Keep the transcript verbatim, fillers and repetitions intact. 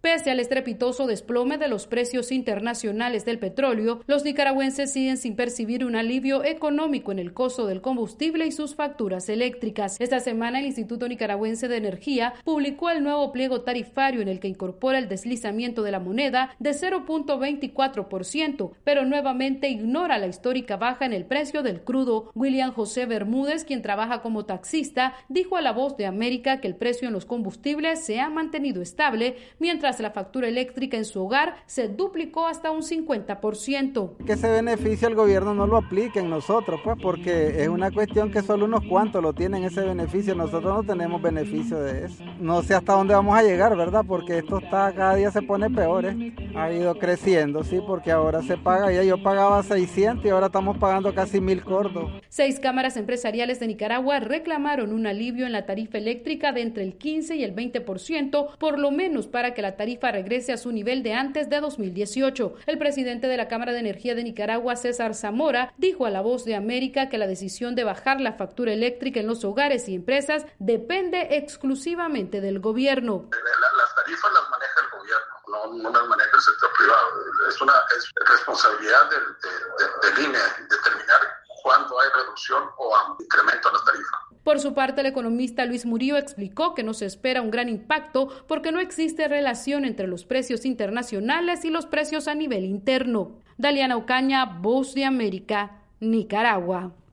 Pese al estrepitoso desplome de los precios internacionales del petróleo, los nicaragüenses siguen sin percibir un alivio económico en el costo del combustible y sus facturas eléctricas. Esta semana el Instituto Nicaragüense de Energía publicó el nuevo pliego tarifario en el que incorpora el deslizamiento de la moneda de cero punto veinticuatro por ciento, pero nuevamente ignora la histórica baja en el precio del crudo. William José Bermúdez, quien trabaja como taxista, dijo a La Voz de América que el precio en los combustibles se ha mantenido estable, mientras la factura eléctrica en su hogar se duplicó hasta un cincuenta por ciento. Que ese beneficio el gobierno no lo aplique en nosotros, pues, porque es una cuestión que solo unos cuantos lo tienen ese beneficio, nosotros no tenemos beneficio de eso. No sé hasta dónde vamos a llegar, ¿verdad? Porque esto está, cada día se pone peor, ¿eh? Ha ido creciendo, sí, porque ahora se paga, ya yo pagaba seiscientos y ahora estamos pagando casi mil cordos. Seis cámaras empresariales de Nicaragua reclamaron un alivio en la tarifa eléctrica de entre el quince y el veinte por ciento, por lo menos para que la tarifa regrese a su nivel de antes de dos mil dieciocho. El presidente de la Cámara de Energía de Nicaragua, César Zamora, dijo a La Voz de América que la decisión de bajar la factura eléctrica en los hogares y empresas depende exclusivamente del gobierno. Las tarifas las maneja el gobierno, no, no las maneja el sector privado. Es una es responsabilidad del, de, de, del I N E determinar cuándo hay reducción o incremento en las tarifas. Por su parte, el economista Luis Murillo explicó que no se espera un gran impacto porque no existe relación entre los precios internacionales y los precios a nivel interno. Daliana Ocaña, Voz de América, Nicaragua.